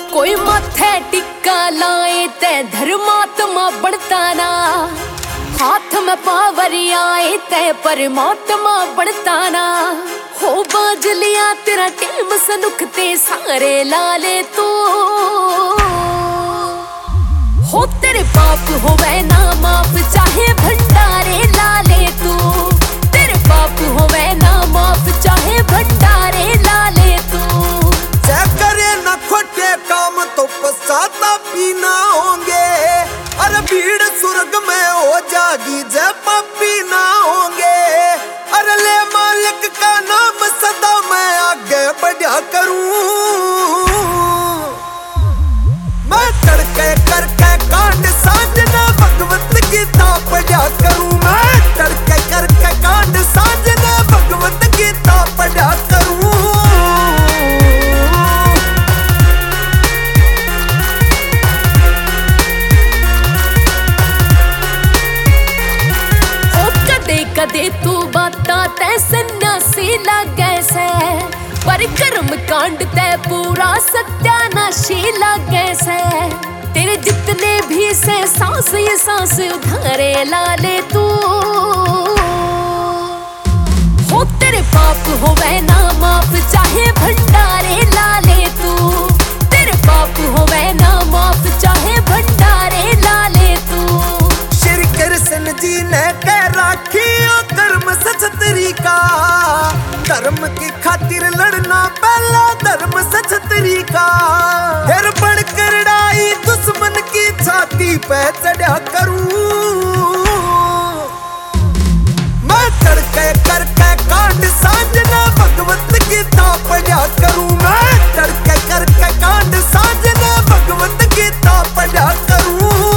कोई माथे टिक्का लाए ते धर्मात्मा बढ़ता ना, हाथ में पावर आए ते परमात्मा बढ़ता ना। हो बाज लिया तेरा टीम सनुखते सारे लाले तू, हो तेरे पाप होवे ना माफ चाहे भंडारे लाले तू, तेरे पाप होवे ना माफ चाहे भंडारे लाले तू। जय करे ना खोटे काम तो पश्चातापी ना होंगे, अरे भीड़ स्वर्ग में हो जागी जय पापी ना होंगे। अरे ले मालिक का नाम सदा मैं आगे बढ़ा करूं, मैं तड़के करके कांड साजना भगवत गीता पढ़ा करूं, मैं तड़के करके कांड साजना भगवत गीता पढ़ा करूं। कदे तू बाता ते सन्यासी लागे से, पर कर्म कांड ते पूरा सत्यानाशी लागे से। तेरे जितने भी से सांस ये सांस उधारे लाले तू, हो तेरे पाप होवे ना माफ चाहे भंडारे लाले तू, तेरे पाप होवे ना माफ चाहे भंडारे लाले तू। श्री कृष्ण जी ने कह राखी धर्म सच तरीका, धर्म की खातिर लड़ना पहला धर्म सच तरीका। फिर बढ़कर लड़ाई दुश्मन की छाती पे चढ़ा करूं, मैं तड़के करके कांड साजना भगवत गीता पढ़ा करूं, मैं तड़के करके कांड साजना भगवत गीता पढ़ा करूं।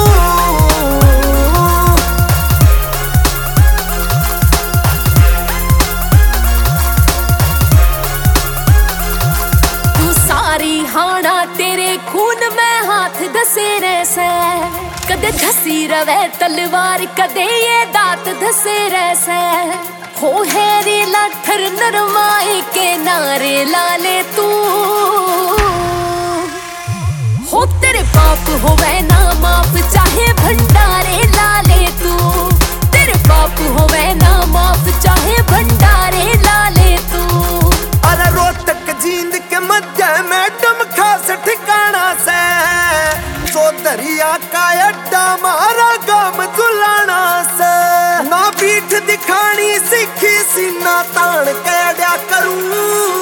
हाना तेरे खून में हाथ धसे रैसे, कदे धसी रवे तलवार कदे ये दांत धसे रैसे। हो हेरी लाठर नरमाई के नारे लाले तू, हो तेरे पाप होवे ना माफ चाहे भंडारे लाले तू, तेरे पाप होवे ना माफ चाहे भंडारे लाले तू। अरे रोहतक जींद के मध्य में खास ठिकाना से, चौधरिया का अड्डा मारा गाम जुलाना से। ना पीठ दिखानी सीखी सीना तान के करूं,